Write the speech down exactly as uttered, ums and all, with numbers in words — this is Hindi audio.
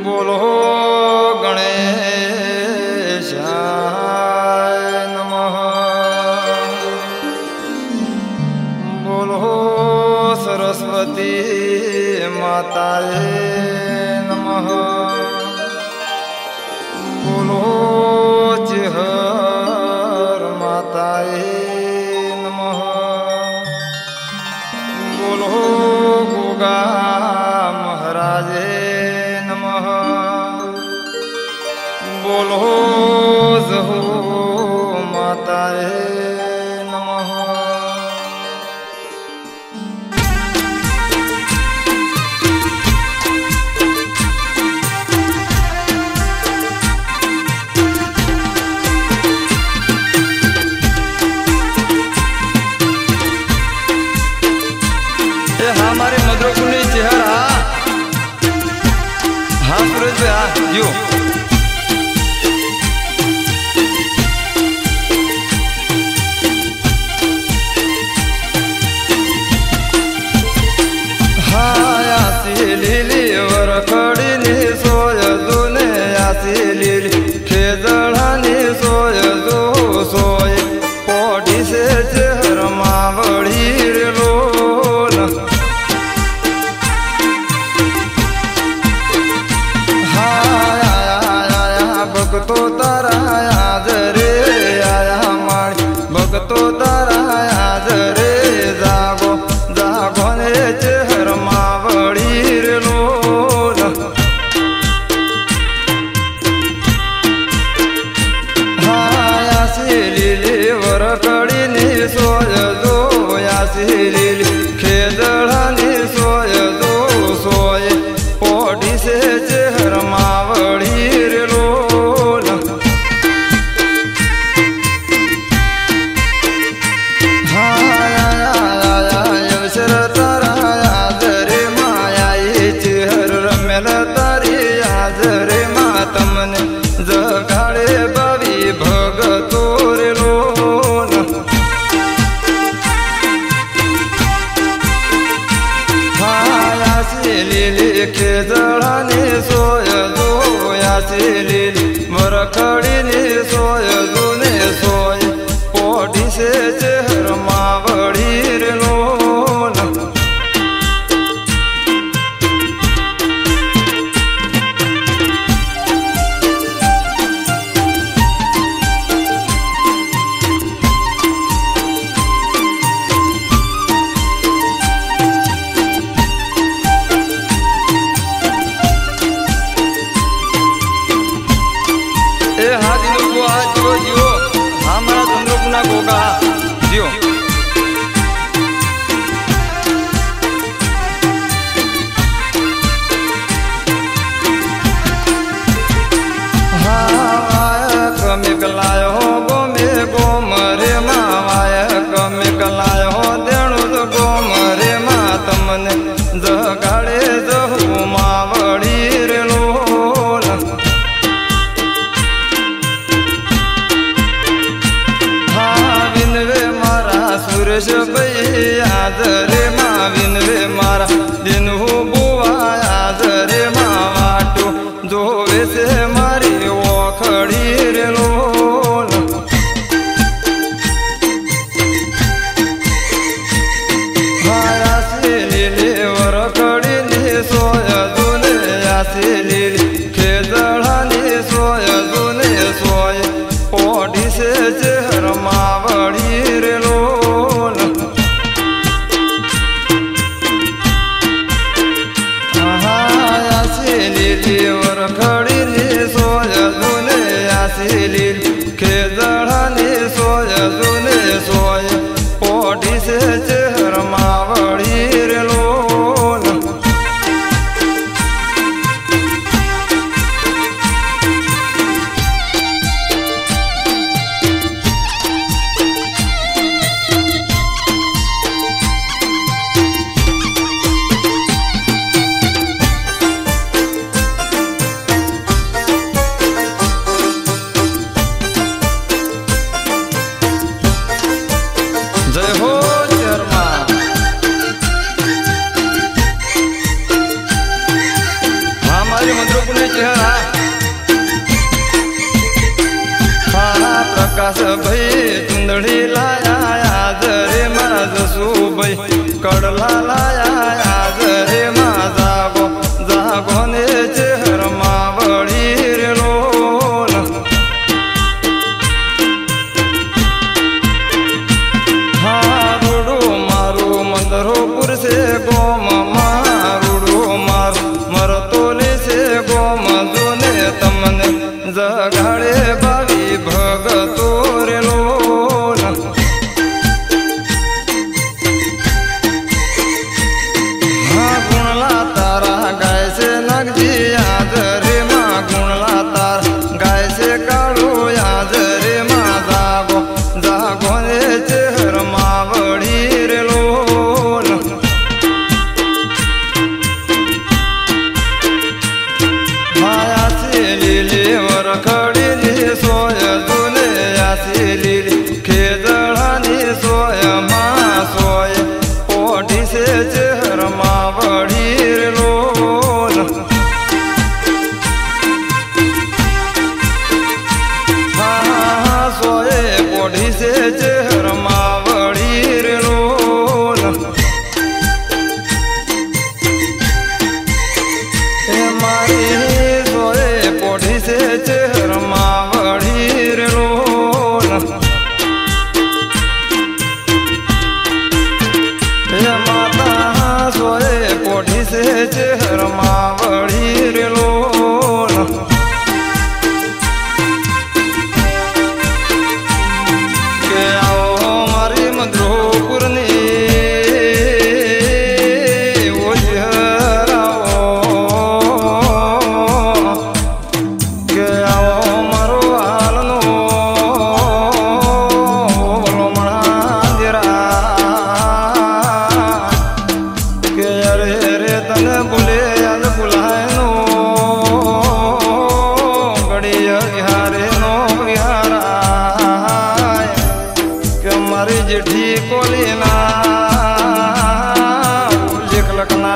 बोलो गणेशाय नमः। बोलो सरस्वती माताए नमः। बोलो चिहर माताए नमः। बोलो गोगा महाराजे नमः। बोलो जहो माताए नमः। हमारे मधुरकुंडी चेहर हाँ हाँ सूरज भाई हाँ यो हाँ आसी लीली वरखड़ी नी सोय दुने आसी लीली खेजड़ा नी सोय दो सोय पोटी से चेहर मावड़ी लो भगतो तारा याद रे आया मारी भगतो तारा याद रे जागो जागो ने चेहर मावड़ी रे लोल। हाँ यासी लीली वरकड़ी नी सोय दो यासी लीली खेदड़ा नी सोय दो सोय पोटी से चेहर मावड़ी रे लो। तमने जगाड़े बवी भगतो रे लोन। हाँ यासी लीली खेजड़ा नी सोय दो यासी लीली वरखड़ी नी सोय दो ने सोय पोटी से चेहर मावड़ी रे लोन। हमारा चंद्रपुना गोगा जियो हाँ कमी कलायो गोमे गोम रे मावाय कमी कलायो देणु गोम रे मा तमने जगाड़े जहू मावड़ी रे लोल। सुरेश भाई आज रे माँ विनवे मारा दिन हो बुआ आज रे माँ वाटो जो वैसे मारी वो खड़ी रे लोल। हाँ यासी लीली वरखड़ी नी सोय दुने यासी लीली खेजड़ा नी सोय दुने सोय पोटी से चेहर मावड़ी रे लोल। से चेहर मावड़ी रे लोन के आओ मारी मधुपुर ने वो चेहराओ के आओ मारो हालनो बोलो मंदिरा के अरे रे तन बुले अन बुलाए नो गड़िया बिहारे नो बिहारा के मारी जेठी कोली ना लिख लखना